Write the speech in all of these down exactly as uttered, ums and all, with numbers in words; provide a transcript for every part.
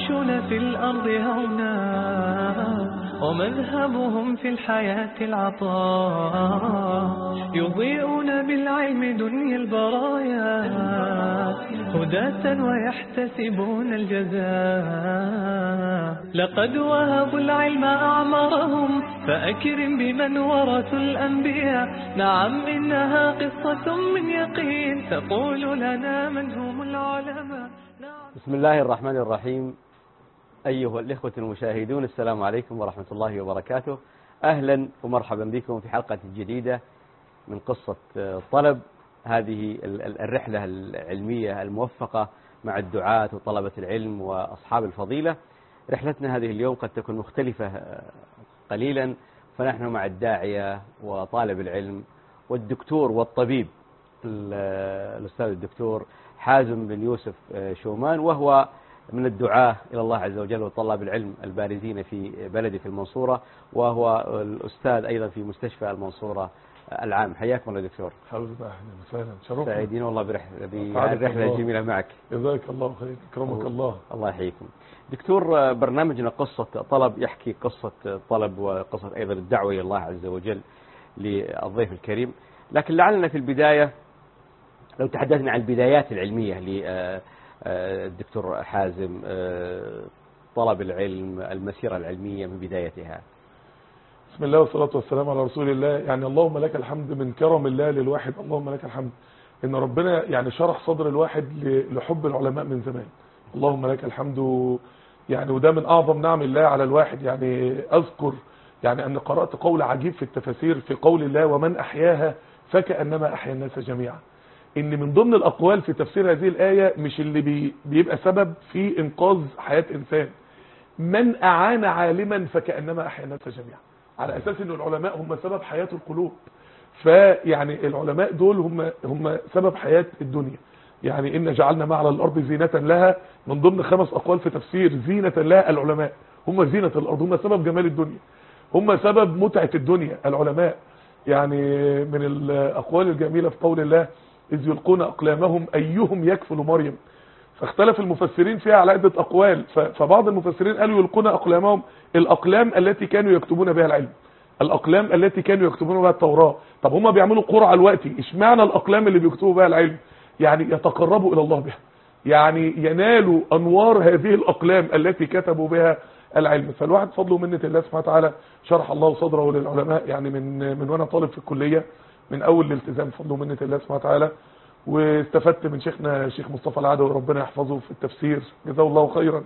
يعيشون في الأرض هونا ومذهبهم في الحياة العطاء، يضيئون بالعلم دنيا البرايا هداة ويحتسبون الجزاء. لقد وهبوا العلم أعمارهم فأكرم بمن ورثوا الأنبياء. نعم إنها قصة من يقين تقول لنا من هم العلماء. بسم الله الرحمن الرحيم. أيها الإخوة المشاهدون، السلام عليكم ورحمة الله وبركاته. أهلا ومرحبا بكم في حلقة جديدة من قصة طلب، هذه الرحلة العلمية الموفقة مع الدعاة وطلبة العلم وأصحاب الفضيلة. رحلتنا هذه اليوم قد تكون مختلفة قليلا، فنحن مع الداعية وطالب العلم والدكتور والطبيب الأستاذ الدكتور حازم بن يوسف شومان، وهو من الدعاة إلى الله عز وجل وطلاب العلم البارزين في بلدي في المنصورة، وهو الأستاذ أيضا في مستشفى المنصورة العام. حياكم الله دكتور. حبيبي اهلا وسهلا، شرفنا. سعيدين والله برحلة الجميلة معك. جزاك الله خير، اكرمك الله. الله يحييكم. دكتور، برنامجنا قصة طلب يحكي قصة طلب وقصة أيضا الدعوة إلى الله عز وجل للضيف الكريم، لكن لعلنا في البداية لو تحدثنا عن البدايات العلمية للدكتور حازم، طلب العلم، المسيرة العلمية من بدايتها. بسم الله والصلاة والسلام على رسول الله. يعني اللهم لك الحمد من كرم الله للواحد، اللهم لك الحمد ان ربنا يعني شرح صدر الواحد لحب العلماء من زمان. اللهم لك الحمد. يعني وده من اعظم نعم الله على الواحد. يعني اذكر يعني ان قرأت قول عجيب في التفاسير في قول الله ومن احياها فكأنما احيا الناس جميعا. ان من ضمن الاقوال في تفسير هذه الآية مش اللي بي بيبقى سبب في انقاذ حياة انسان، من اعان عالما فكأنما احيا الناس جميعا، على اساس ان العلماء هم سبب حياة القلوب. فيعني العلماء دول هم هم سبب حياة الدنيا. يعني ان جعلنا ما على الارض زينة لها، من ضمن خمس اقوال في تفسير زينة لها العلماء، هم زينة الارض، هم سبب جمال الدنيا، هم سبب متعة الدنيا العلماء. يعني من الاقوال الجميلة في قول الله إذ يلقون أقلامهم أيهم يكفل مريم، فاختلف المفسرين فيها على عدة أقوال. فبعض المفسرين قالوا يلقون أقلامهم الأقلام التي كانوا يكتبون بها العلم، الأقلام التي كانوا يكتبون بها التوراة. طب هم بيعملوا قرعة الوقت، اشمعنى الأقلام اللي بيكتبوا بها العلم؟ يعني يتقربوا إلى الله بها، يعني ينالوا أنوار هذه الأقلام التي كتبوا بها العلم. فالواحد فضله ومنة الله سبحانه وتعالى شرح الله صدره للعلماء، يعني من من وانا طالب في الكلية، من اول الالتزام فضله ومنة الله سبحانه وتعالى. واستفدت من شيخنا شيخ مصطفى العدوي ربنا يحفظه في التفسير جزاه الله خيرا،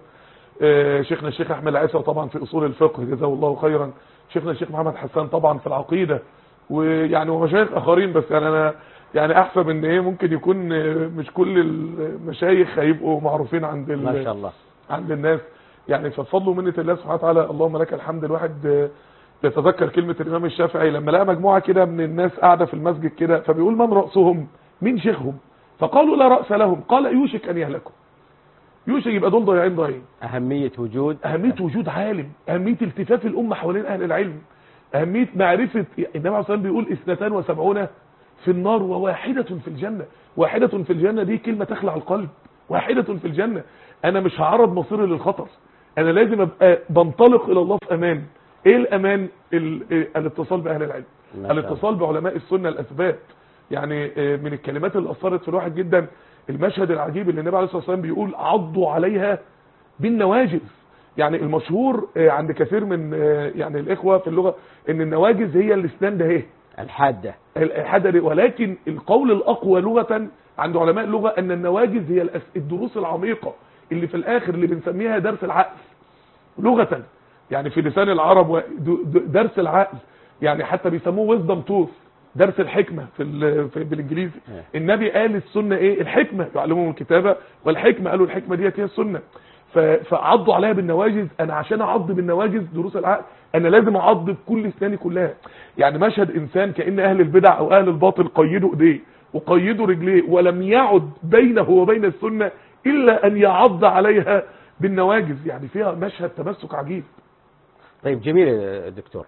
شيخنا الشيخ احمد العيسى طبعا في اصول الفقه جزاه الله خيرا، شيخنا الشيخ محمد حسان طبعا في العقيدة، ويعني ومشايخ اخرين. بس يعني انا يعني احسب ان ايه ممكن يكون مش كل المشايخ هيبقوا معروفين عند ما شاء الله عند الناس. يعني فبفضل ومنة الله سبحانه وتعالى اللهم لك الحمد. الواحد يتذكر كلمة الإمام الشافعي لما لقى مجموعة كده من الناس قاعدة في المسجد كده، فبيقول من رأسهم؟ مين شيخهم؟ فقالوا لا رأس لهم. قال يوشك أن يهلكوا، يوشك يبقى دول ضايعين ضايعين. أهمية وجود أهمية وجود عالم، أهمية التفاف الأمة حوالين أهل العلم، أهمية معرفة. النبي عليه الصلاة والسلام بيقول اثنتان وسبعون في النار وواحدة في الجنة. واحدة في الجنة دي كلمة تخلع القلب، واحدة في الجنة. أنا مش هعرض مصيري للخطر، أنا لازم أبقى بنطلق إلى الله في أمان. ايه الامان؟ الاتصال باهل العلم، الاتصال بعلماء السنة الاثبات. يعني من الكلمات اللي اثرت في الواحد جدا المشهد العجيب اللي النبي عليه الصلاه والسلام بيقول عضوا عليها بالنواجذ. يعني المشهور عند كثير من يعني الاخوه في اللغه ان النواجذ هي الاسنان ده اهي الحاده الحاده، ولكن القول الاقوى لغه عند علماء اللغه ان النواجذ هي الدروس العميقه اللي في الاخر اللي بنسميها درس العقل لغه. يعني في لسان العرب درس العقل، يعني حتى بيسموه wisdom tooth، درس الحكمة في, في بالانجليزي. النبي قال السنة ايه؟ الحكمة، يعلمهم الكتابة والحكمة، قالوا الحكمة ديت هي السنة. فعضوا عليها بالنواجذ. انا عشان اعض بالنواجذ دروس العقل انا لازم اعض بكل اسناني كلها. يعني مشهد انسان كأن اهل البدع او اهل الباطل قيدوا ايديه وقيدوا رجليه ولم يعد بينه وبين السنة الا ان يعض عليها بالنواجذ. يعني فيها مشهد تمسك عجيب. طيب جميل يا دكتور.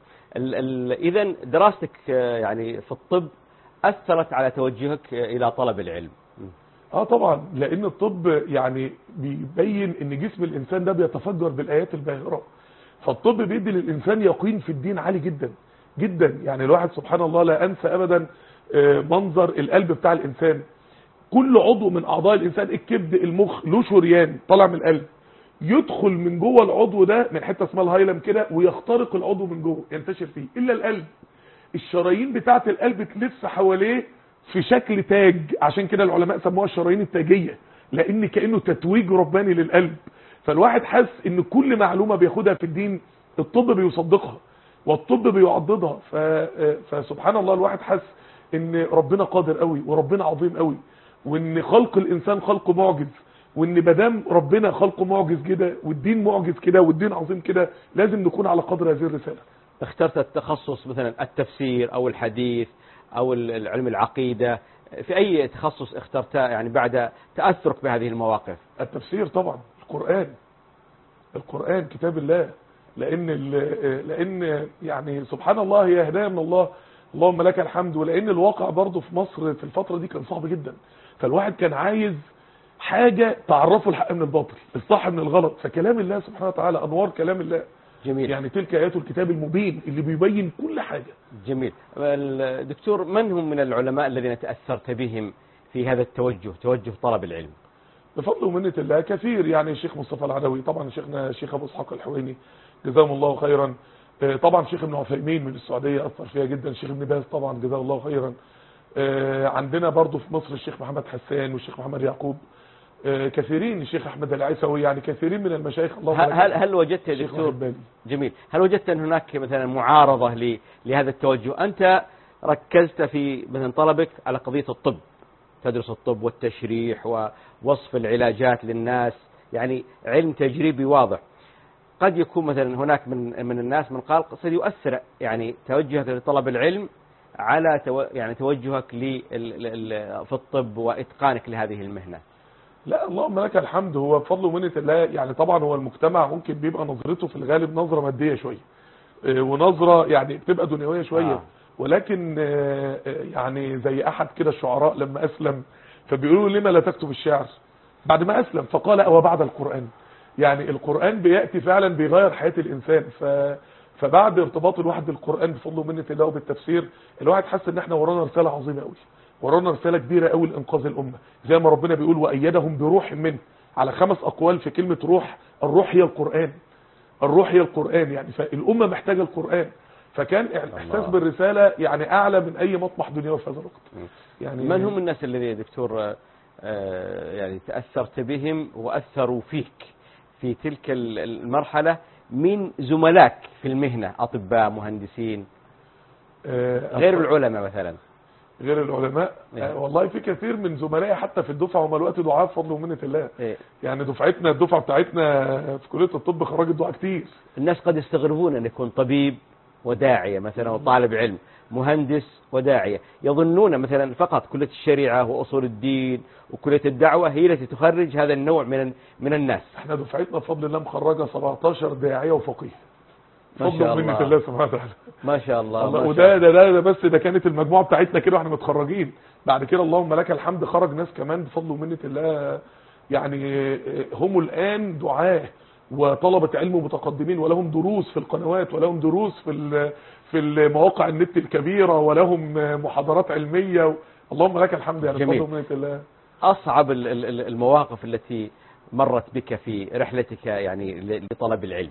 اذا دراستك يعني في الطب اثرت على توجهك الى طلب العلم؟ اه طبعا، لان الطب يعني بيبين ان جسم الانسان ده بيتفجر بالايات الباهره، فالطب بيدي للانسان يقين في الدين عالي جدا جدا. يعني الواحد سبحان الله لا انسى ابدا منظر القلب بتاع الانسان. كل عضو من اعضاء الانسان، الكبد، المخ، له شريان طالع من القلب، يدخل من جوه العضو ده من حته اسمها الهايلم كده ويخترق العضو من جوه ينتشر فيه، الا القلب الشرايين بتاعه القلب تلف حواليه في شكل تاج، عشان كده العلماء سموها الشرايين التاجيه، لان كانه تتويج رباني للقلب. فالواحد حس ان كل معلومه بياخدها في الدين الطب بيصدقها والطب بيعضدها. فسبحان الله الواحد حس ان ربنا قادر قوي وربنا عظيم قوي، وان خلق الانسان خلق معجز، وان مادام ربنا خلقه معجز كده والدين معجز كده والدين عظيم كده لازم نكون على قدر هذه الرساله. اخترت التخصص مثلا التفسير او الحديث او العلم العقيده، في اي تخصص اخترتها يعني بعد تاثرك بهذه المواقف؟ التفسير طبعا، القران القران كتاب الله، لان لان يعني سبحان الله هي هدايه من الله، اللهم لك الحمد. ولان الواقع برضه في مصر في الفتره دي كان صعب جدا، فالواحد كان عايز حاجه تعرفه الحق من الباطل، الصح من الغلط، فكلام الله سبحانه وتعالى انوار كلام الله. جميل. يعني تلك ايات الكتاب المبين اللي بيبين كل حاجه. جميل. دكتور، من هم من العلماء الذين تاثرت بهم في هذا التوجه، توجه طلب العلم؟ بفضل ومنه الله كثير، يعني الشيخ مصطفى العدوي طبعا، شيخنا الشيخ ابو اسحاق الحويني جزاهم الله خيرا، طبعا شيخ ابن عثيمين من السعوديه اثر فيها جدا، الشيخ ابن باز طبعا جزاه الله خيرا. عندنا برضو في مصر الشيخ محمد حسان والشيخ محمد يعقوب، كثيرين، الشيخ احمد العيسوي، يعني كثيرين من المشايخ. الله هل هل وجدت يا دكتور؟ جميل. هل وجدت ان هناك مثلا معارضه لهذا التوجه؟ انت ركزت في مثلا طلبك على قضيه الطب، تدرس الطب والتشريح ووصف العلاجات للناس، يعني علم تجريبي واضح. قد يكون مثلا هناك من من الناس من قال قد يؤثر يعني توجهك لطلب العلم على تو يعني توجهك في الطب واتقانك لهذه المهنه. لا اللهم لك الحمد، هو بفضل ومنه الله. يعني طبعا هو المجتمع ممكن بيبقى نظرته في الغالب نظره ماديه شويه ونظره يعني بتبقى دنيويه شويه، آه. ولكن يعني زي احد كده الشعراء لما اسلم فبيقولوا لما لا تكتب الشعر بعد ما اسلم، فقال او بعد القران. يعني القران بياتي فعلا بيغير حياه الانسان. ف فبعد ارتباط الواحد بالقران بفضل ومنه الله وبالتفسير، الواحد حس ان احنا ورانا رساله عظيمه قوي، ورانا رساله كبيره قوي لانقاذ الامه، زي ما ربنا بيقول وايدهم بروح منه، على خمس اقوال في كلمه روح. الروح هي القران، الروح هي القران، يعني فالامه محتاجه القران. فكان الاحساس بالرساله يعني اعلى من اي مطمح دنيوي في هذا الوقت. يعني من هم الناس الذين يا دكتور يعني تاثرت بهم واثروا فيك في تلك المرحله من زملاك في المهنه، اطباء، مهندسين، غير العلماء مثلا؟ غير العلماء آه والله في كثير من زملائي حتى في الدفعه هم الوقت دعاء بفضل ومنه الله. إيه؟ يعني دفعتنا الدفعه بتاعتنا في كليه الطب خرجت دعاء كتير. الناس قد يستغربون ان يكون طبيب وداعيه مثلا وطالب علم، مهندس وداعيه، يظنون مثلا فقط كليه الشريعه واصول الدين وكليه الدعوه هي التي تخرج هذا النوع من من الناس. احنا دفعتنا بفضل الله مخرجه سبعتاشر داعيه وفقيه. فضل ومنه الله سبحانه وتعالى. ما شاء الله. الله. وده ده, ده, ده بس ده كانت المجموعه بتاعتنا كده واحنا متخرجين. بعد كده اللهم لك الحمد خرج ناس كمان بفضل ومنه الله، يعني هم الان دعاه وطلبه علم متقدمين، ولهم دروس في القنوات، ولهم دروس في في المواقع النت الكبيره، ولهم محاضرات علميه. اللهم لك الحمد يعني بفضل ومنه الله. اصعب المواقف التي مرت بك في رحلتك يعني لطلب العلم؟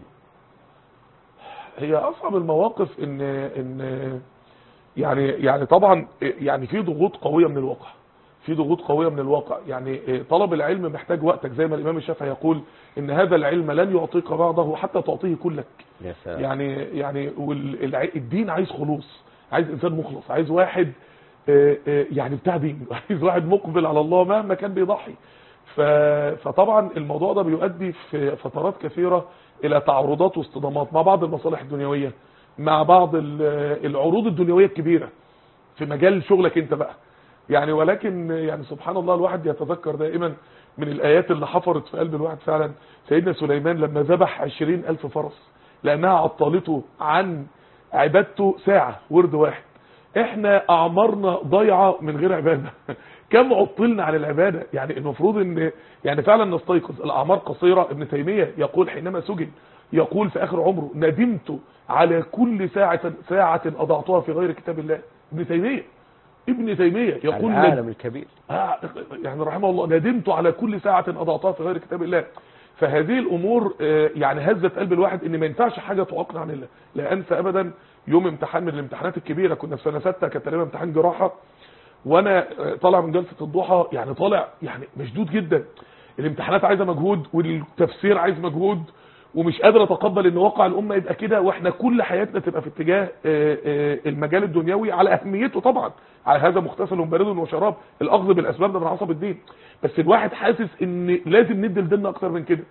هي اصعب المواقف ان ان يعني يعني طبعا يعني في ضغوط قويه من الواقع، في ضغوط قويه من الواقع. يعني طلب العلم محتاج وقتك، زي ما الامام الشافعي يقول ان هذا العلم لن يعطيك بعضه حتى تعطيه كلك. يا سلام. يعني يعني الدين عايز خلوص، عايز انسان مخلص، عايز واحد يعني بتاع دين، عايز واحد مقبل على الله مهما كان بيضحي. فطبعا الموضوع ده بيؤدي في فترات كثيره الى تعارضات واصطدامات مع بعض المصالح الدنيويه، مع بعض العروض الدنيويه الكبيره في مجال شغلك انت بقى. يعني ولكن يعني سبحان الله الواحد يتذكر دائما من الايات اللي حفرت في قلب الواحد فعلا سيدنا سليمان لما ذبح عشرين الف فرس لانها عطلته عن عبادته ساعه ورد واحد. احنا اعمارنا ضايعه من غير عباده. كم عطلنا عن العبادة. يعني المفروض ان يعني فعلا نستيقظ. الاعمار قصيرة. ابن تيمية يقول حينما سجن، يقول في اخر عمره: ندمت على كل ساعة ساعة اضعتها في غير كتاب الله. ابن تيمية ابن تيمية يقول العالم الكبير آه يعني رحمه الله: ندمت على كل ساعة اضعتها في غير كتاب الله. فهذه الامور يعني هزت قلب الواحد، ان ما ينفعش حاجة تعاقنا عن الله. لا انسى ابدا يوم امتحان من الامتحانات الكبيرة، كنا في سنة ستة، كان تقريبا امتحان جراحة، وانا طالع من جلسة الضحى، يعني طالع يعني مشدود جدا. الامتحانات عايزة مجهود، والتفسير عايز مجهود، ومش قادر اتقبل ان واقع الامه يبقى كده، واحنا كل حياتنا تبقى في اتجاه المجال الدنيوي على اهميته طبعا. على هذا مغتسل بارد وشراب، الاخذ بالاسباب ده من عصب الدين. بس الواحد حاسس ان لازم ندي لديننا اكتر من كده.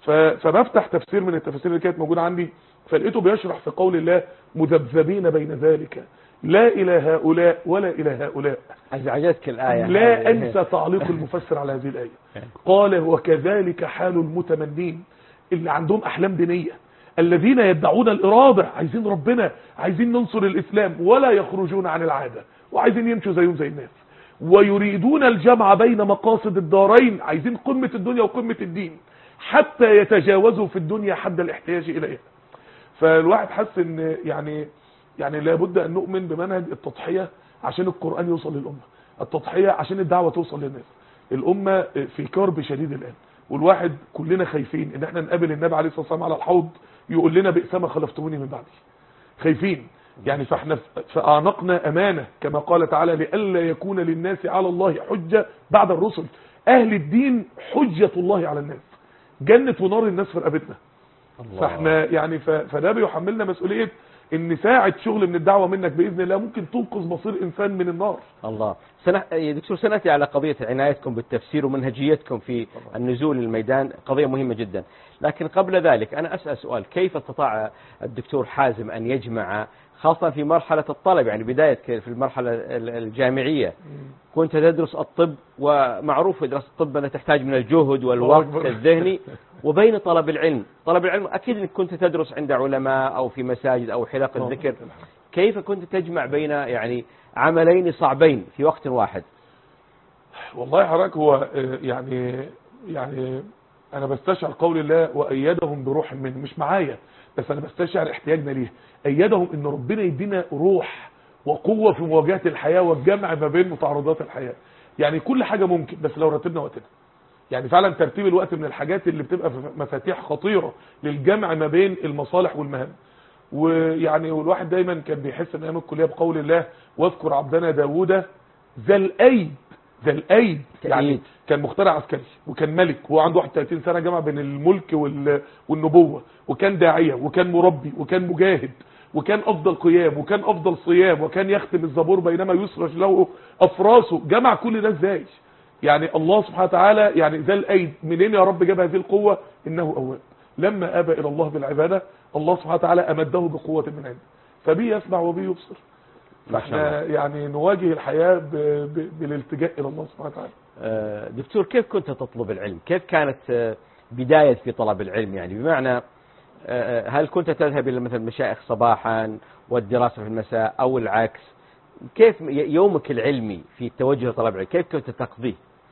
فبفتح تفسير من التفاسير اللي كانت موجوده عندي، فلقيته بيشرح في قول الله: مذبذبين بين ذلك لا الى هؤلاء ولا الى هؤلاء. ازعجتك الايه؟ لا انسى تعليق المفسر على هذه الايه، قال: وكذلك حال المتمنين اللي عندهم احلام دينيه، الذين يدعون الاراده، عايزين ربنا، عايزين ننصر الاسلام، ولا يخرجون عن العاده، وعايزين يمشوا زيهم زي الناس، ويريدون الجمع بين مقاصد الدارين، عايزين قمه الدنيا وقمه الدين، حتى يتجاوزوا في الدنيا حد الاحتياج اليها. فالواحد حس ان يعني يعني لابد ان نؤمن بمنهج التضحيه عشان القران يوصل للامه، التضحيه عشان الدعوه توصل للناس. الامه في كرب شديد الان، والواحد كلنا خايفين ان احنا نقابل النبي عليه الصلاه والسلام على الحوض يقول لنا: بئس ما خلفتموني من بعدي. خايفين يعني. فاحنا فاعنقنا امانه كما قال تعالى: لئلا يكون للناس على الله حجه بعد الرسل. اهل الدين حجه الله على الناس، جنه ونار الناس في رقبتنا. فاحنا يعني فده بيحملنا مسؤوليه ان ساعه شغل من الدعوه منك باذن الله ممكن تنقذ مصير انسان من النار. الله. سنة يا دكتور، سنأتي على قضية عنايتكم بالتفسير ومنهجيتكم في النزول للميدان، قضية مهمة جدا. لكن قبل ذلك أنا أسأل سؤال: كيف استطاع الدكتور حازم أن يجمع، خاصة في مرحلة الطلب، يعني بداية في المرحلة الجامعية كنت تدرس الطب، ومعروف في دراسة الطب أنها تحتاج من الجهد والوقت الذهني، وبين طلب العلم. طلب العلم أكيد أنك كنت تدرس عند علماء أو في مساجد أو حلق الذكر. كيف كنت تجمع بين يعني عملين صعبين في وقت واحد؟ والله حضرتك هو يعني يعني انا بستشعر قول الله: وايدهم بروح منه. مش معايا بس انا بستشعر احتياجنا ليه. ايدهم ان ربنا يدينا روح وقوه في مواجهه الحياه والجمع ما بين متعارضات الحياه. يعني كل حاجه ممكن بس لو رتبنا وقتنا. يعني فعلا ترتيب الوقت من الحاجات اللي بتبقى مفاتيح خطيره للجمع ما بين المصالح والمهام. ويعني والواحد دايما كان بيحس ان ايام الكليه بقول الله: واذكر عبدنا داوود ذا الايد. ذا الايد يعني كان مخترع عسكري، وكان ملك، وهو عنده واحد وثلاثين سنه، جمع بين الملك والنبوه، وكان داعيه، وكان مربي، وكان مجاهد، وكان افضل قيام، وكان افضل صيام، وكان يختم الزبور بينما يسرج له افراسه. جمع كل ده ازاي؟ يعني الله سبحانه وتعالى يعني ذا الايد منين يا رب جاب هذه القوه؟ انه اواب. لما ابى الى الله بالعباده الله سبحانه وتعالى امده بقوه من عنده، فبيه يسمع وبيه يبصر. فاحنا يعني نواجه الحياه بالالتجاء الى الله سبحانه وتعالى. دكتور، كيف كنت تطلب العلم؟ كيف كانت بدايه في طلب العلم؟ يعني بمعنى هل كنت تذهب الى مثلا المشايخ صباحا والدراسه في المساء، او العكس؟ كيف يومك العلمي في التوجه لطلب العلم كيف كنت تقضيه؟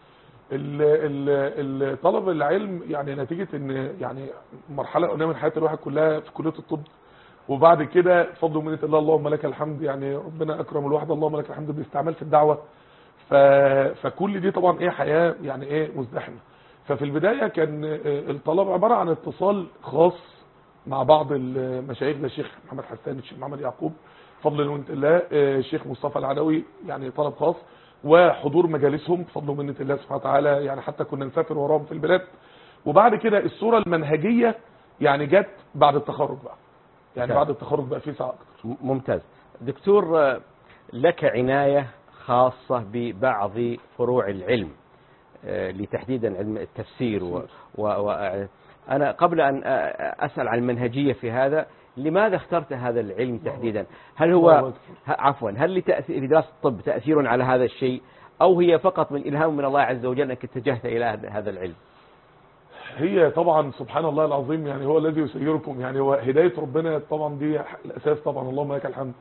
طلب العلم يعني نتيجة ان يعني مرحلة قلنا من حياة الواحد كلها في كلية الطب، وبعد كده بفضل ومنة الله اللهم لك الحمد، يعني ربنا اكرم الواحد اللهم لك الحمد بالاستعمال في الدعوة. فكل دي طبعا ايه حياة يعني ايه مزدحمة. ففي البداية كان الطلب عبارة عن اتصال خاص مع بعض المشايخ، ده الشيخ محمد حسان، الشيخ محمد يعقوب بفضل ومنة الله، الشيخ مصطفى العدوي، يعني طلب خاص، وحضور مجالسهم بفضل ومنة الله سبحانه وتعالى، يعني حتى كنا نسافر وراهم في البلاد. وبعد كده الصورة المنهجية يعني جت بعد التخرج بقى، يعني كان. بعد التخرج بقى في ساعة أكتر. ممتاز. دكتور، لك عناية خاصة ببعض فروع العلم لتحديدا علم التفسير، و... و... و... أنا قبل أن أسأل عن المنهجية في هذا، لماذا اخترت هذا العلم تحديدا؟ هل هو عفوا هل لتأثير لدراسة الطب تأثير على هذا الشيء، أو هي فقط من إلهام من الله عز وجل أنك اتجهت إلى هذا العلم؟ هي طبعا سبحان الله العظيم، يعني هو الذي يسيركم، يعني هو هداية ربنا طبعا دي الأساس طبعا اللهم لك الحمد.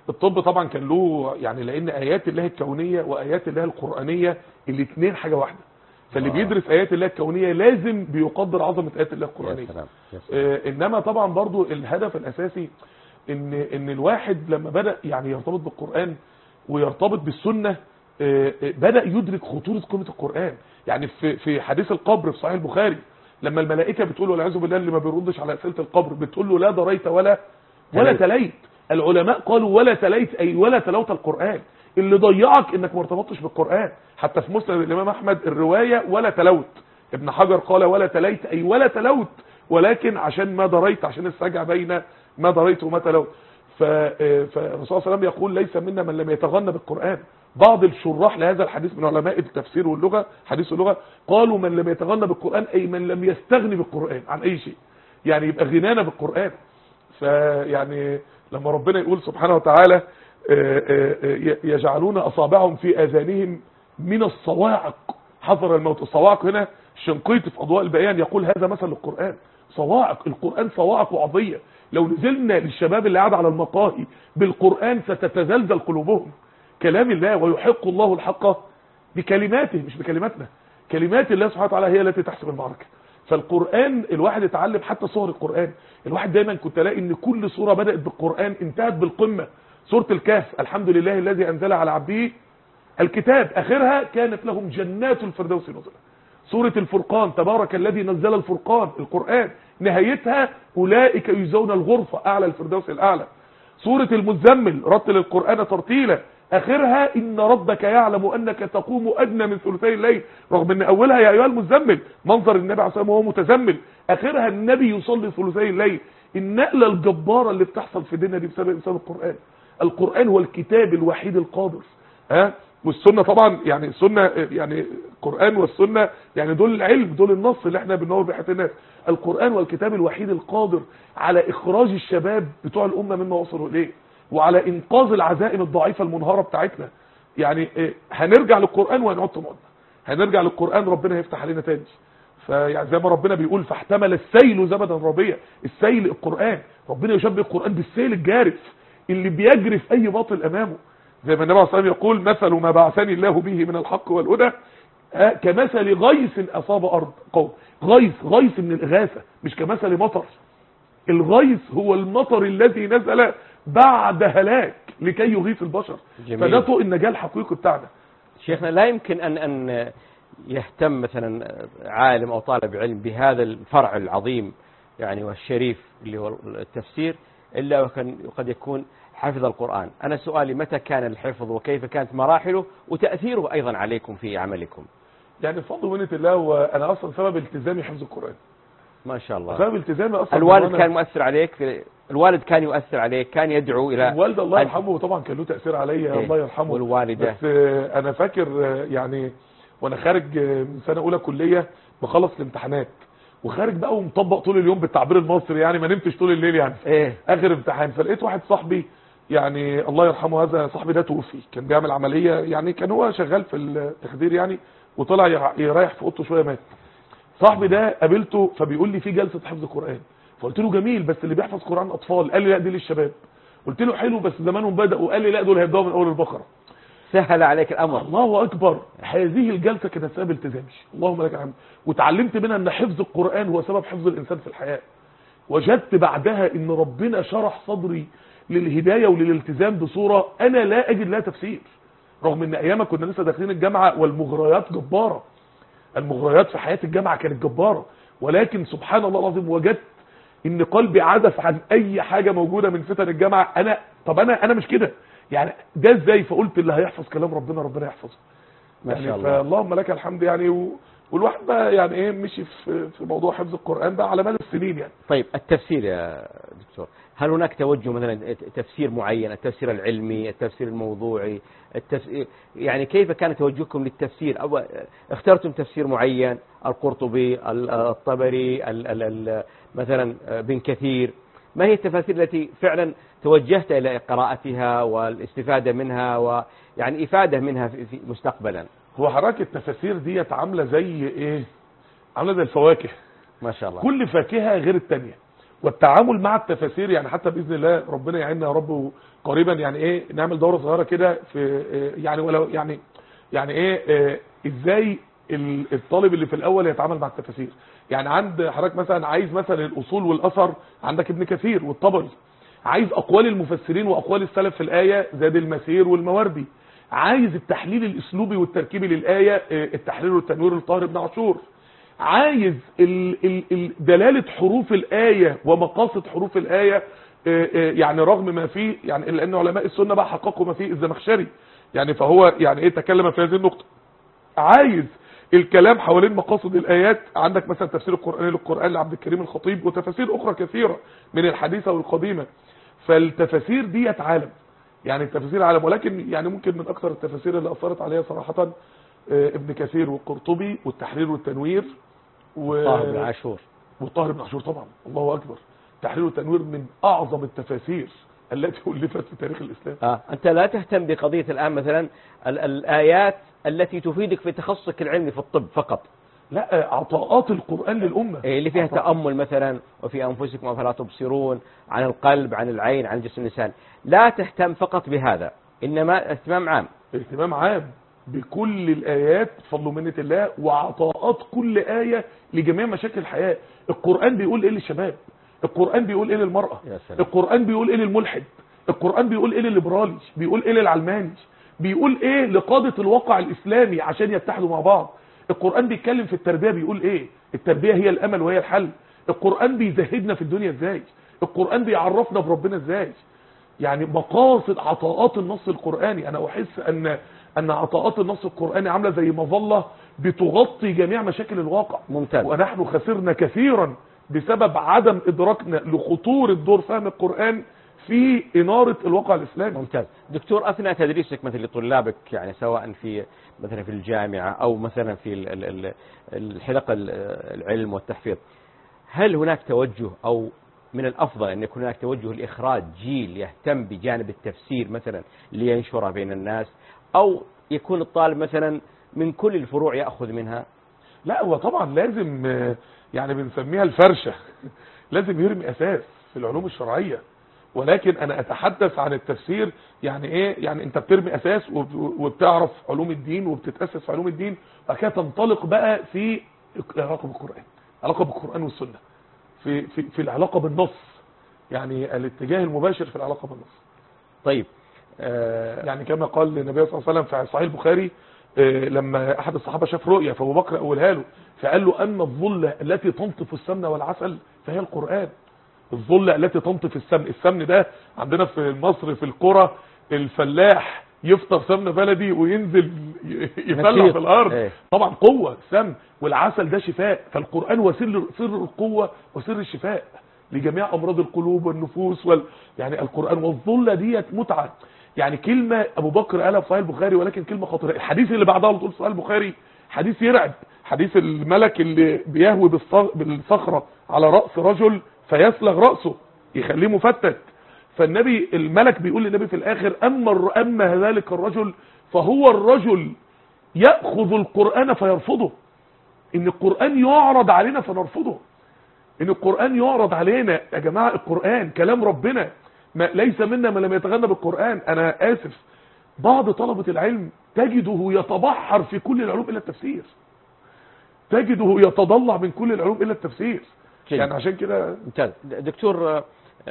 الطب طبعا كان له يعني، لان ايات الله الكونيه وايات الله القرانيه الاثنين حاجه واحده، فاللي بيدرس ايات الله الكونيه لازم بيقدر عظمه ايات الله القرانيه. يا سلام. يا سلام. آه انما طبعا برضو الهدف الاساسي ان ان الواحد لما بدا يعني يرتبط بالقران ويرتبط بالسنه آه بدا يدرك خطوره قيمه القران. يعني في في حديث القبر في صحيح البخاري لما الملائكه بتقول والعياذ بالله اللي ما بيردش على اسئله القبر بتقول له لا دريت ولا ولا تليت. العلماء قالوا ولا تليت اي ولا تلوت القران، اللي ضيعك انك ما ارتبطتش بالقران. حتى في مسند الامام احمد الروايه ولا تلوت، ابن حجر قال ولا تليت اي ولا تلوت، ولكن عشان ما دريت، عشان السجع بين ما دريت وما تلوت. فالرسول صلى الله عليه وسلم يقول ليس منا من لم يتغنى بالقران. بعض الشراح لهذا الحديث من علماء التفسير واللغه حديث اللغه قالوا من لم يتغنى بالقران اي من لم يستغني بالقران عن اي شيء، يعني يبقى غنانا بالقران. فيعني لما ربنا يقول سبحانه وتعالى يجعلون اصابعهم في اذانهم من الصواعق حذر الموت. الصواعق هنا الشنقيطي في اضواء البيان يقول هذا مثل القران، صواعق. القران صواعق وعظيه، لو نزلنا للشباب اللي قاعد على المقاهي بالقران ستتزلزل قلوبهم. كلام الله ويحق الله الحق بكلماته مش بكلماتنا. كلمات الله سبحانه وتعالى هي التي تحسم المعركه. فالقرآن الواحد يتعلم حتى صور القرآن. الواحد دايما كنت الاقي ان كل سورة بدأت بالقرآن انتهت بالقمة. سورة الكهف الحمد لله الذي انزل على عبده الكتاب اخرها كانت لهم جنات الفردوس نزلا. سورة الفرقان تبارك الذي نزل الفرقان القرآن نهايتها اولئك يجزون الغرفة اعلى الفردوس الاعلى. سورة المزمل رتل القرآن ترتيلا اخرها ان ربك يعلم انك تقوم ادنى من ثلثي الليل، رغم ان اولها يا ايها المزمل منظر النبي عليه الصلاه والسلام وهو متزمل، اخرها النبي يصلي ثلثي الليل. النقله الجباره اللي بتحصل في ديننا دي بسبب بسبب القران. القران هو الكتاب الوحيد القادر ها، والسنه طبعا يعني السنه يعني القران والسنه يعني دول العلم، دول النص اللي احنا بننور بيه حياه الناس. القران والكتاب الوحيد القادر على اخراج الشباب بتوع الامه مما وصلوا اليه، وعلى انقاذ العزائم الضعيفه المنهاره بتاعتنا. يعني هنرجع للقران وهنعود تمام، هنرجع للقران ربنا هيفتح علينا تاني. فيعني زي ما ربنا بيقول فاحتمل السيل زبدا ربيا، السيل القران، ربنا يشبه القران بالسيل الجارف اللي بيجرف اي باطل امامه. زي ما النبي عليه الصلاه والسلام يقول مثل ما بعثني الله به من الحق والهدى كمثل غيث اصاب ارض قوم. غيث غيث من الاغاثه مش كمثل مطر. الغيث هو المطر الذي نزل بعد هلاك لكي يغيث البشر. جميل. فده طوق النجاة الحقيقي بتاعنا. شيخنا لا يمكن أن أن يهتم مثلا عالم أو طالب علم بهذا الفرع العظيم يعني والشريف اللي هو التفسير إلا وكان قد يكون حفظ القرآن. أنا سؤالي متى كان الحفظ وكيف كانت مراحله وتأثيره أيضا عليكم في عملكم؟ يعني بفضل ومنة الله وأنا أصلا سبب التزامي حفظ القرآن. ما شاء الله. سبب التزامي أصلا. الوالد كان مؤثر عليك في الوالد كان يؤثر عليك، كان يدعو الى الوالد الله يرحمه طبعا كان له تاثير عليا. إيه؟ الله يرحمه. والوالده بس انا فاكر يعني وانا خارج من سنه اولى كليه بخلص الامتحانات وخارج بقى ومطبق طول اليوم بالتعبير المصري يعني ما نمتش طول الليل يعني. إيه؟ اخر امتحان فلقيت واحد صاحبي يعني الله يرحمه، هذا صاحبي ده توفي، كان بيعمل عمليه يعني كان هو شغال في التخدير يعني وطلع يريح في اوضته شويه مات. صاحبي ده قابلته فبيقول لي في جلسه حفظ قران، فقلت له جميل بس اللي بيحفظ قرآن أطفال. قال لي لا دي للشباب. قلت له حلو بس زمانهم بدأوا. قال لي لا دول هيبدأوا من أول البقرة. سهل عليك الأمر. الله أكبر. هذه الجلسة كانت سبب التزامي اللهم لك الحمد، وتعلمت منها أن حفظ القرآن هو سبب حفظ الإنسان في الحياة. وجدت بعدها أن ربنا شرح صدري للهداية وللالتزام بصورة أنا لا أجد لها تفسير، رغم أن أيامها كنا لسه داخلين الجامعة والمغريات جبارة. المغريات في حياة الجامعة كانت جبارة، ولكن سبحان الله العظيم وجدت ان قلبي عزف عن اي حاجة موجودة من فتن الجامعة. انا طب انا انا مش كده يعني ده ازاي؟ فقلت اللي هيحفظ كلام ربنا ربنا يحفظه. ما يعني شاء الله. فاللهم لك الحمد يعني و... والواحد بقى يعني ايه مشي في في موضوع حفظ القرآن بقى على مدى السنين يعني. طيب التفسير يا دكتور، هل هناك توجه مثلا تفسير معين، التفسير العلمي، التفسير الموضوعي، التفسير يعني كيف كان توجهكم للتفسير؟ أو اخترتم تفسير معين، القرطبي، الطبري، ال ال ال مثلا بن كثير، ما هي التفاسير التي فعلا توجهت إلى قراءتها والاستفادة منها ويعني إفادة منها في مستقبلا؟ هو حركة التفاسير ديت عاملة زي ايه؟ عاملة زي الفواكه. ما شاء الله. كل فاكهة غير التانية، والتعامل مع التفاسير. يعني حتى باذن الله ربنا يعيننا يا رب قريبا، يعني ايه نعمل دوره صغيره كده في يعني ولو يعني يعني ايه ازاي الطالب اللي في الاول يتعامل مع التفاسير. يعني عند حضرتك مثلا عايز مثلا الاصول والاثر، عندك ابن كثير والطبري. عايز اقوال المفسرين واقوال السلف في الايه، زاد المسير والمواردي. عايز التحليل الاسلوبي والتركيبي للايه، التحرير والتنوير لطاهر بن عاشور. عايز ال ال ال دلاله حروف الايه ومقاصد حروف الايه، يعني رغم ما فيه، يعني لان علماء السنه بقى حققوا ما فيه الزمخشري، يعني فهو يعني ايه تكلم في هذه النقطه. عايز الكلام حوالين مقاصد الايات، عندك مثلا تفسير القرآن للقرآن لعبد الكريم الخطيب، وتفاسير اخرى كثيرة من الحديثة والقديمة. فالتفاسير دي عالم، يعني التفاسير عالم. ولكن يعني ممكن من اكثر التفاسير اللي اثرت عليها صراحة ابن كثير والقرطبي والتحرير والتنوير و... طاهر بن عاشور وطاهر بن عاشور طبعا، الله اكبر. التحرير والتنوير من اعظم التفاسير التي ألفت في تاريخ الاسلام. اه انت لا تهتم بقضية الان مثلا ال الايات التي تفيدك في تخصصك العلمي في الطب فقط؟ لا، عطاءات القرآن للأمة اللي فيها عطاء. تأمل مثلا، وفي أنفسكم أفلا تبصرون، عن القلب، عن العين، عن جسم الإنسان. لا تهتم فقط بهذا، إنما اهتمام عام. اهتمام عام بكل الآيات بفضل ومنة الله، وعطاءات كل آية لجميع مشاكل الحياة. القرآن بيقول إيه للشباب، القرآن بيقول إيه للمرأة، القرآن بيقول إيه للملحد، القرآن بيقول إيه للليبرالي، بيقول إيه للعلماني، بيقول إيه لقادة الواقع الإسلامي عشان يتحدوا مع بعض. القرآن بيتكلم في التربية، بيقول ايه التربية هي الامل وهي الحل. القرآن بيزهدنا في الدنيا ازاي، القرآن بيعرفنا بربنا ازاي. يعني مقاصد عطاءات النص القرآني، انا احس ان ان عطاءات النص القرآني عاملة زي مظلة بتغطي جميع مشاكل الواقع. ممتاز. ونحن خسرنا كثيرا بسبب عدم ادراكنا لخطورة دور فهم القرآن في إنارة الواقع الإسلامي. ممتاز. دكتور، أثناء تدريسك مثل لطلابك، يعني سواء في مثلا في الجامعة أو مثلا في الحلقة العلم والتحفيظ، هل هناك توجه أو من الأفضل أن يكون هناك توجه لإخراج جيل يهتم بجانب التفسير مثلا لينشره بين الناس، أو يكون الطالب مثلا من كل الفروع يأخذ منها؟ لا، هو طبعا لازم، يعني بنسميها الفرشة، لازم يرمي أساس في العلوم الشرعية. ولكن انا اتحدث عن التفسير، يعني ايه؟ يعني انت بترمي اساس وبتعرف علوم الدين وبتتأسس في علوم الدين، بعد كده تنطلق بقى في العلاقة بالقرآن، علاقة بالقرآن والسنة، في في في العلاقة بالنص، يعني الاتجاه المباشر في العلاقة بالنص. طيب، آه يعني كما قال النبي صلى الله عليه وسلم في صحيح البخاري، آه لما احد الصحابة شاف رؤيا فابو بكر اولها له، فقال له ان الظلة التي تنطف السمن والعسل فهي القرآن. الظلة التي تنطف السمن، السمن ده عندنا في مصر في القرى الفلاح يفطر سمن بلدي وينزل يفلع في الارض. ايه. طبعا قوة السمن، والعسل ده شفاء. فالقرآن هو سر سر القوة وسر الشفاء لجميع امراض القلوب والنفوس وال... يعني القرآن. والظلة ديت متعة، يعني كلمة ابو بكر قالها في صحيح البخاري، ولكن كلمة خطيرة. الحديث اللي بعدها على طول صحيح البخاري حديث يرعب، حديث الملك اللي بيهوي بالصخرة على رأس رجل فيسلغ رأسه يخليه مفتت. فالنبي الملك بيقول للنبي في الاخر، اما اما ذلك الرجل فهو الرجل يأخذ القرآن فيرفضه. ان القرآن يعرض علينا فنرفضه، ان القرآن يعرض علينا. يا جماعة القرآن كلام ربنا، ما ليس منا من لم يتغنى بالقرآن. انا اسف، بعض طلبة العلم تجده يتبحر في كل العلوم الا التفسير، تجده يتضلع من كل العلوم الا التفسير. يعني عشان كده. ممتاز. دكتور،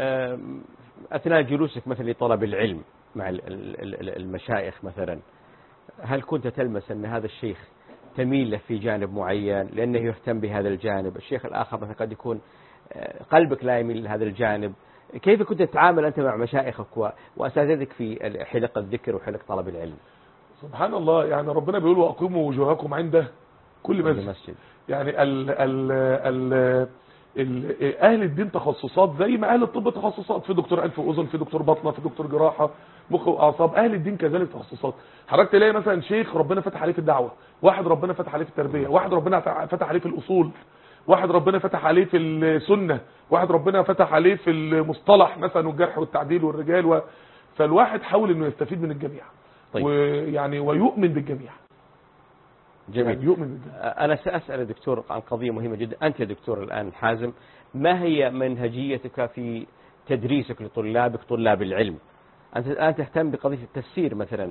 اثناء جلوسك مثلا لطلب العلم مع المشايخ مثلا، هل كنت تلمس ان هذا الشيخ تميل له في جانب معين لانه يهتم بهذا الجانب، الشيخ الاخر مثلا قد يكون قلبك لا يميل لهذا الجانب؟ كيف كنت تتعامل انت مع مشايخك واساتذتك في حلق الذكر وحلق طلب العلم؟ سبحان الله، يعني ربنا بيقول واقيموا وجوهكم عند كل مسجد. يعني ال ال ال اهل الدين تخصصات زي ما اهل الطب تخصصات، في دكتور انف واذن، في دكتور بطنه، في دكتور جراحه مخ واعصاب. اهل الدين كذلك تخصصات. حضرتك تلاقي مثلا شيخ ربنا فتح عليه في الدعوه، واحد ربنا فتح عليه في التربيه، واحد ربنا فتح عليه في الاصول، واحد ربنا فتح عليه في السنه، واحد ربنا فتح عليه في المصطلح مثلا والجرح والتعديل والرجال و... فالواحد حاول انه يستفيد من الجميع. طيب. ويعني ويؤمن بالجميع. جميل. يعني يؤمن بالجميع. أنا سأسأل الدكتور عن قضية مهمة جدا. أنت يا دكتور الآن حازم ما هي منهجيتك في تدريسك لطلابك طلاب العلم؟ أنت الآن تهتم بقضية التفسير مثلا،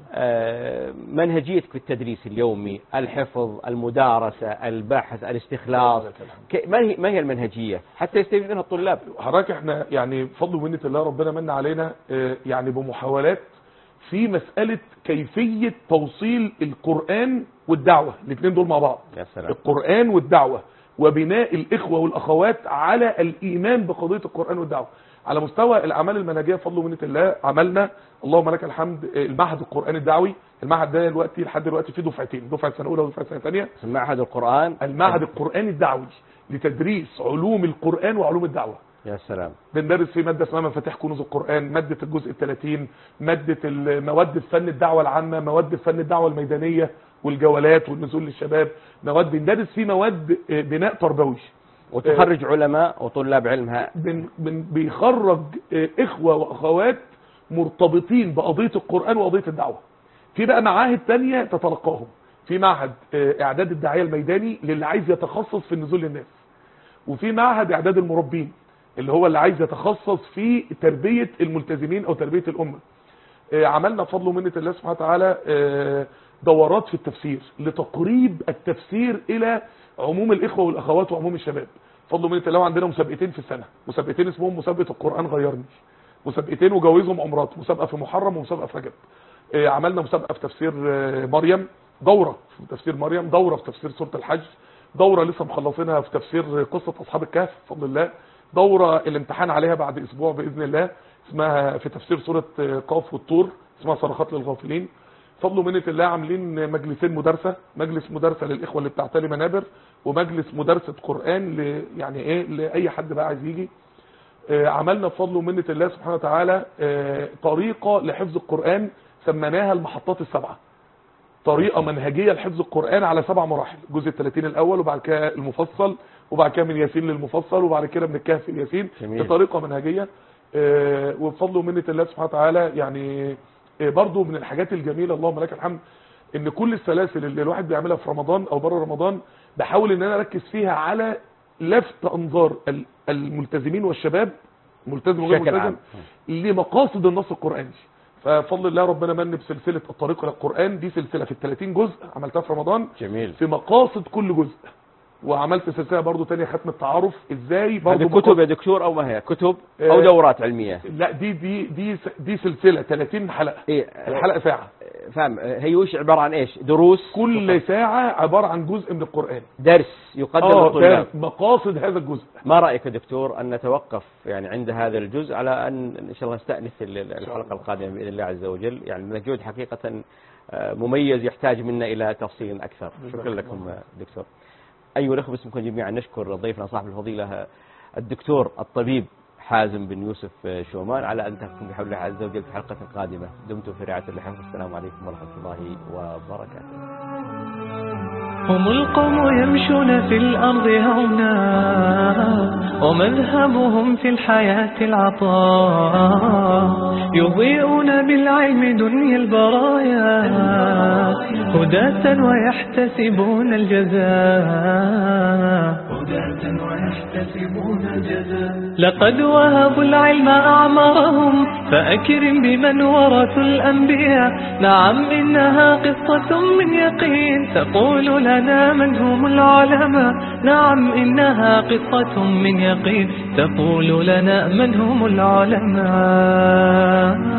منهجيتك في التدريس اليومي، الحفظ، المدارسة، البحث، الاستخلاص، ما هي ما هي المنهجية حتى يستفيد منها الطلاب؟ حضرتك احنا يعني بفضل ومنة الله ربنا من علينا يعني بمحاولات في مسألة كيفية توصيل القرآن والدعوة، الاثنين دول مع بعض. يا سلام. القرآن والدعوة وبناء الإخوة والأخوات على الإيمان بقضية القرآن والدعوة. على مستوى الأعمال المنهجية بفضل ومنة الله عملنا اللهم لك الحمد المعهد القرآني الدعوي. المعهد ده دلوقتي لحد دلوقتي فيه دفعتين، دفعة سنة أولى ودفعة سنة ثانية. معهد القرآن المعهد القرآني الدعوي لتدريس علوم القرآن وعلوم الدعوة. يا سلام. بندرس فيه مادة اسمها مفاتيح كنوز القرآن، مادة الجزء الثلاثين، مادة المواد في فن الدعوة العامة، مواد في فن الدعوة الميدانية والجولات والنزول للشباب، مواد بندرس فيه مواد بناء تربوي. وتخرج علماء وطلاب علمها. بن بن بيخرج إخوة وأخوات مرتبطين بقضية القرآن وقضية الدعوة. في بقى معاهد تانية تتلقاهم، في معهد إعداد الداعية الميداني للي عايز يتخصص في النزول للناس، وفي معهد إعداد المربين اللي هو اللي عايز يتخصص في تربية الملتزمين أو تربية الأمة. عملنا بفضل ومنة الله سبحانه وتعالى دورات في التفسير لتقريب التفسير إلى عموم الإخوة والأخوات وعموم الشباب. بفضل ومنة الله عندنا مسابقتين في السنة، مسابقتين اسمهم مسابقة القرآن غيرني، مسابقتين وجوزهم عمرات، مسابقة في محرم ومسابقة في رجب. عملنا مسابقة في تفسير مريم، دورة في تفسير مريم، دورة في تفسير سورة الحج، دورة لسه مخلصينها في تفسير قصة أصحاب الكهف بفضل الله، دورة الامتحان عليها بعد أسبوع بإذن الله اسمها في تفسير سورة قاف والطور اسمها صرخات للغافلين. بفضل ومنة الله عاملين مجلسين مدرسة، مجلس مدرسة للإخوة اللي بتعتلي منابر، ومجلس مدرسة قرآن ل يعني إيه لأي حد بقى عايز يجي. عملنا بفضل ومنة الله سبحانه وتعالى طريقة لحفظ القرآن سميناها المحطات السبعة، طريقة منهجية لحفظ القرآن على سبع مراحل، الجزء الثلاثين الأول وبعد كده المفصل وبعد كده من ياسين للمفصل وبعد كده من الكهف لياسين، بطريقة منهجية. وبفضل ومنة الله سبحانه وتعالى يعني برضو من الحاجات الجميلة اللهم لك الحمد ان كل السلاسل اللي الواحد بيعملها في رمضان او بره رمضان بحاول ان انا اركز فيها على لفت انظار الملتزمين والشباب، ملتزم وغير ملتزم، لمقاصد النص القرآني. ففضل الله ربنا من بسلسلة الطريق إلى القرآن، دي سلسلة في الثلاثين جزء عملتها في رمضان. جميل. في مقاصد كل جزء. وعملت سلسلة برضو تانية ختم التعارف ازاي برضو هذه كتب يا دكتور او ما هي كتب او دورات علمية؟ لا دي دي دي دي سلسلة ثلاثين حلقة. إيه الحلقة ساعة. فاهم. هي وش عبارة عن ايش؟ دروس؟ كل ساعة عبارة عن جزء من القرآن، درس يقدم اه للطلاب. مقاصد هذا الجزء. ما رأيك يا دكتور ان نتوقف يعني عند هذا الجزء على ان ان شاء الله نستأنف الحلقة القادمة بإذن الله عز وجل؟ يعني مجهود حقيقة مميز يحتاج منا الى تفصيل اكثر. شكرا لكم دكتور. أيها الأخوة باسمكم جميعا نشكر ضيفنا صاحب الفضيلة الدكتور الطبيب حازم بن يوسف شومان على أن تكون بحول الله عز وجل في حلقة قادمة. دمتم في رعاية الله. السلام عليكم ورحمة الله وبركاته. هم القوم يمشون في الأرض هونا ومذهبهم في الحياة العطاء، يضيئون بالعلم دنيا البرايا هداة ويحتسبون الجزاء، ويحتسبون الجزاء. لقد وهبوا العلم أعمارهم فأكرم بمن ورثوا الأنبياء. نعم إنها قصة من يقين تقول لنا من هم العلماء. نعم إنها قصة من يقين تقول لنا من هم العلماء.